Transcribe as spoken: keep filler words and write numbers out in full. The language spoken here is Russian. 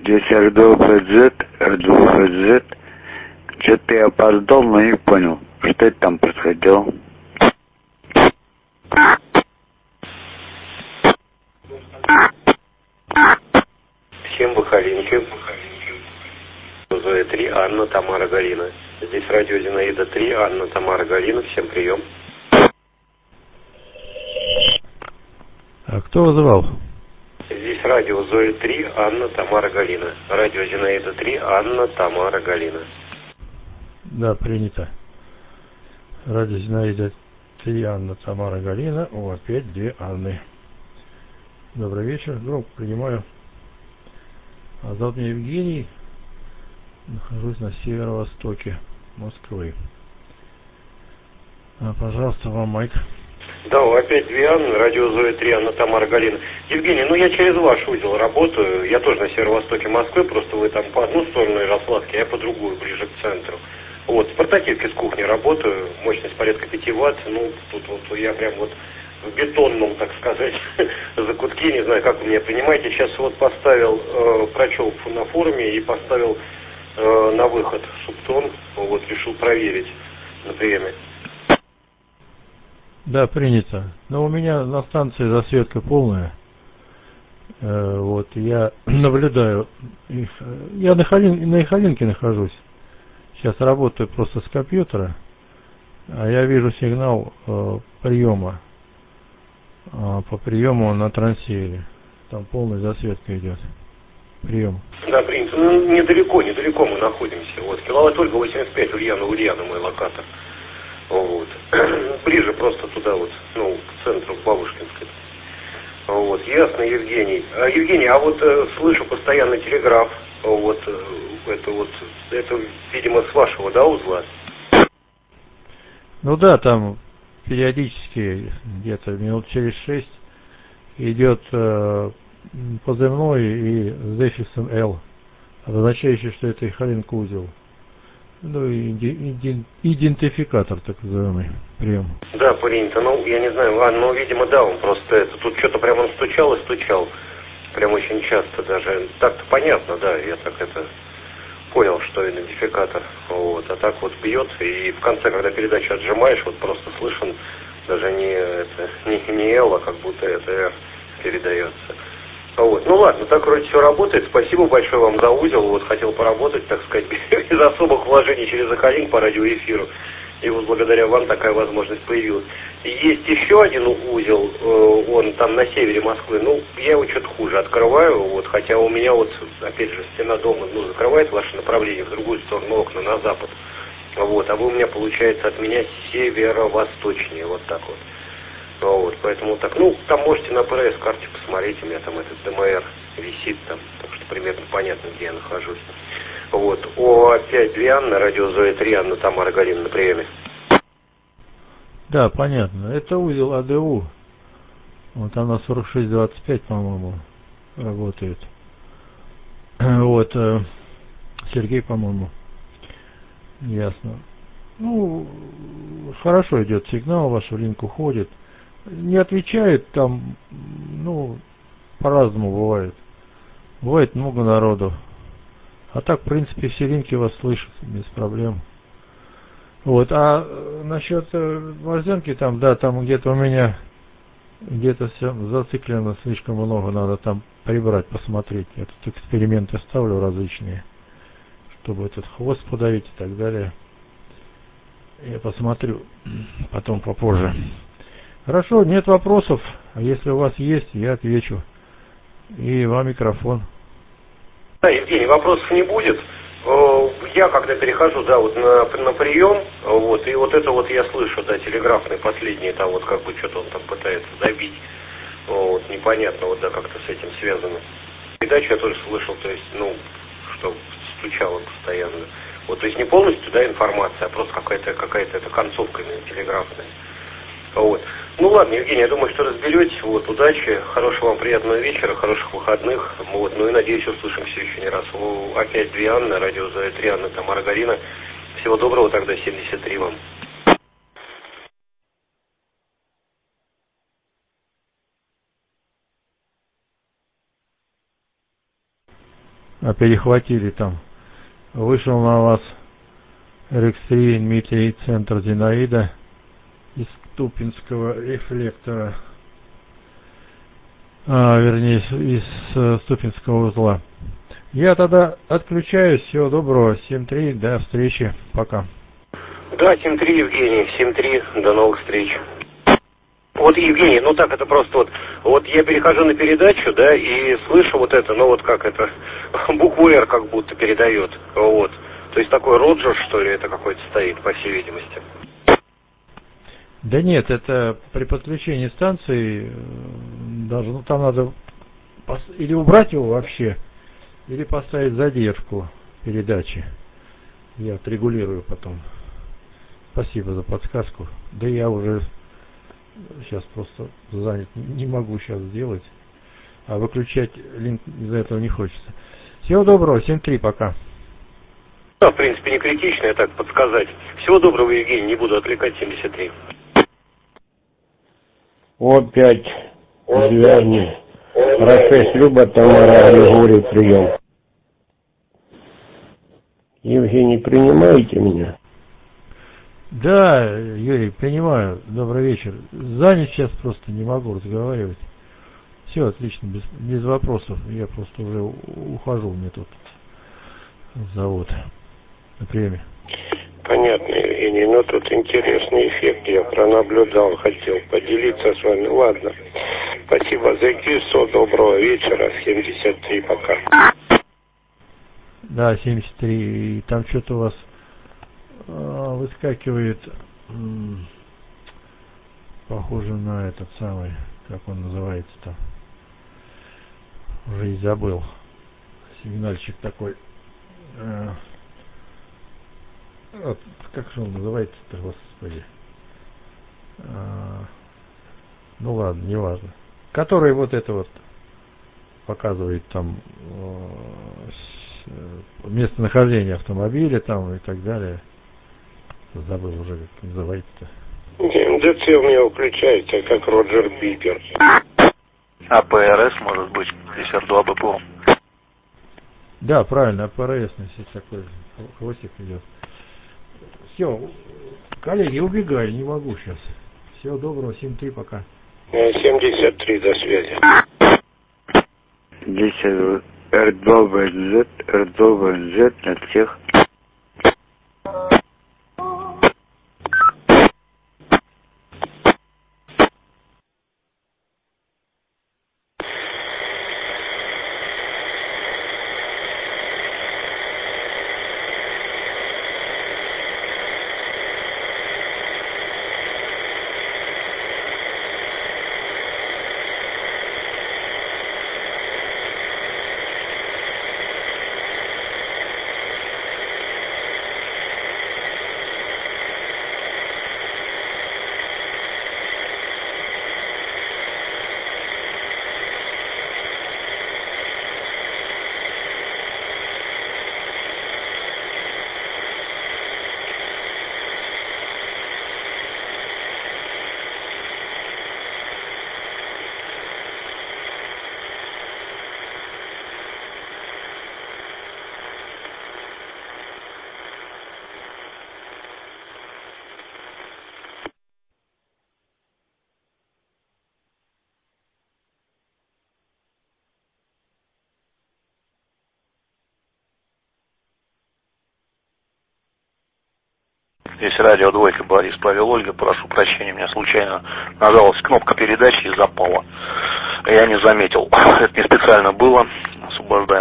Здесь эр два эф зет, эр два эф зет. Что-то я опоздал, но не понял, что это там происходило. Всем Бухаринки. Зоя три, Анна, Тамара, Галина. Здесь радио Зинаида три, Анна, Тамара, Галина. Всем прием. А кто вызывал? Здесь радио Зоя три, Анна, Тамара, Галина. Радио Зинаида три, Анна, Тамара, Галина. Да, принято. Радио Зинаида три, Анна, Тамара, Галина. О, опять две Анны. Добрый вечер. Громко принимаю. А зовут меня Евгений. Нахожусь на северо-востоке Москвы. А, пожалуйста, вам майк. Да, опять две Анны, радио Зоя три, Анна, Тамара, Галина. Евгений, ну я через ваш узел работаю. Я тоже на северо-востоке Москвы, просто вы там по одну сторону Ярославки, а я по другую, ближе к центру. Вот, в портативке с кухни работаю, мощность порядка пяти ватт. Ну, тут вот я прям вот в бетонном, так сказать, закутке, не знаю, как вы меня понимаете. Сейчас вот поставил, э, прочел на форуме и поставил э, на выход субтон. Вот, решил проверить на приеме. Да, принято. Но у меня на станции засветка полная. Э, вот, я наблюдаю их. Я на, Халин, на Ихалинке нахожусь. Сейчас работаю просто с компьютера. А я вижу сигнал э, приема. Э, по приему на трансивере. Там полная засветка идет. Прием. Да, принято. Ну, недалеко, недалеко мы находимся. Вот, киловатт Ольга восемьдесят пять, Ульяна, Ульяна, мой локатор. Вот. Ближе просто туда вот, ну, к центру, к Бабушкинской. Вот, ясно, Евгений. А, Евгений, а вот э, слышу постоянно телеграф. Вот, э, это вот, это, видимо, с вашего, да, узла? Ну да, там периодически, где-то минут через шесть, идет э, позывной и с дефисом L, означающий, что это Ихалинка узел. Ну, иди, идентификатор, так называемый, прием. Да, принято. Ну, я не знаю, а, ну, видимо, да, он просто это, тут что-то прям он стучал и стучал. Прям очень часто даже. Так-то понятно, да, я так это понял, что идентификатор. Вот, а так вот бьет, и в конце, когда передачу отжимаешь, вот просто слышен даже не это, не, не L, а как будто это R передается. Вот. Ну ладно, так вроде все работает. Спасибо большое вам за узел. Вот хотел поработать, так сказать, без особых вложений через Ахалин по радиоэфиру. И вот благодаря вам такая возможность появилась. И есть еще один узел, он там на севере Москвы. Ну, я его что-то хуже открываю, вот, хотя у меня вот, опять же, стена дома, ну, закрывает ваше направление в другую сторону, окна на запад. Вот, а вы у меня, получается, от меня северо-восточнее, вот так вот. Вот, поэтому так, ну, там можете на ПРС-карте посмотреть, у меня там этот ДМР висит там, так что примерно понятно, где я нахожусь. Вот, о, опять две Анны, радио Зоя три, Анна, Тамара, Галина на приеме. Да, понятно. Это узел АДУ. Вот она сорок шесть двадцать пять, по-моему, работает. Вот, Сергей, по-моему. Ясно. Ну, хорошо идет сигнал, ваш в линк уходит. Не отвечает там, ну, по-разному бывает. Бывает много народу. А так, в принципе, все линки вас слышат без проблем. Вот, а насчет борзенки там, да, там где-то у меня где-то все зациклено слишком много, надо там прибрать, посмотреть. Я тут эксперименты ставлю различные, чтобы этот хвост подавить и так далее. Я посмотрю потом попозже. Хорошо, нет вопросов. А если у вас есть, я отвечу. И вам микрофон. Да, Евгений, вопросов не будет. Я когда перехожу, да, вот на, на прием, вот, и вот это вот я слышу, да, телеграфный последний, там вот как бы что-то он там пытается добить. Вот, непонятно, вот, да, как-то с этим связано. Передачу я тоже слышал, то есть, ну, что стучало постоянно. Вот, то есть не полностью, да, информация, а просто какая-то какая-то это концовка именно телеграфная. Вот. Ну ладно, Евгений, я думаю, что разберетесь. Вот, удачи, хорошего вам приятного вечера, хороших выходных. Вот, ну и надеюсь, услышимся еще не раз. О, опять две Анны, радио Зоя три, Анна, Тамара, Галина. Всего доброго тогда, семьдесят три вам. перехватили там. Вышел на вас эр икс три Дмитрий, центр Зинаида из Ступинского рефлектора, а, вернее, из э, Ступинского узла. Я тогда отключаюсь. Всего доброго. семь три. До встречи. Пока. Да, семь три, Евгений. семь три. До новых встреч. Вот, Евгений, ну так, это просто вот, вот я перехожу на передачу, да, и слышу вот это, ну вот как это, букву «Р» как будто передает, вот. То есть такой Роджер, что ли, это какой-то стоит, по всей видимости. Да нет, это при подключении станции, даже, ну там надо или убрать его вообще, или поставить задержку передачи. Я отрегулирую потом. Спасибо за подсказку. Да я уже сейчас просто занят, не могу сейчас сделать. А выключать линк из-за этого не хочется. Всего доброго, семь три, пока. Да, в принципе, не критично, я так подсказать. Всего доброго, Евгений, не буду отвлекать, семьдесят три. Опять звякни. Рашесть Люба, Тамара, Григорий, прием. Евгений, принимаете меня? Да, Юрий, принимаю. Добрый вечер. Занят сейчас, просто не могу разговаривать. Все отлично, без, без вопросов. Я просто уже ухожу, мне тут зовут на приеме. Понятно, Евгений, но тут интересный эффект я пронаблюдал, хотел поделиться с вами. Ладно, спасибо за эфир, всего доброго вечера, семьдесят три, пока. Да, семьдесят три, и там что-то у вас а, выскакивает, м- похоже на этот самый, как он называется-то, уже и забыл, сигнальчик такой. А, Вот, как же он называется-то, господи. А, ну ладно, не важно. Который вот это вот показывает там э, местонахождение автомобиля там и так далее. Забыл уже, как называется-то. ДЦ у меня включается, как Роджер Бипер. А пэ эр эс может быть, пятьдесят два бэ пэ о. Да, правильно, а пэ эр эс, если такой хвостик идет. Все, коллеги, убегаю, не могу сейчас. Всего доброго, семь три, пока. семьдесят три, до связи. Здесь эр два вэ зет, эр два вэ зет от всех. Здесь радио двойка, Борис, Павел, Ольга. Прошу прощения, у меня случайно нажалась кнопка передачи и запала. Я не заметил. Это не специально было. Освобождаю.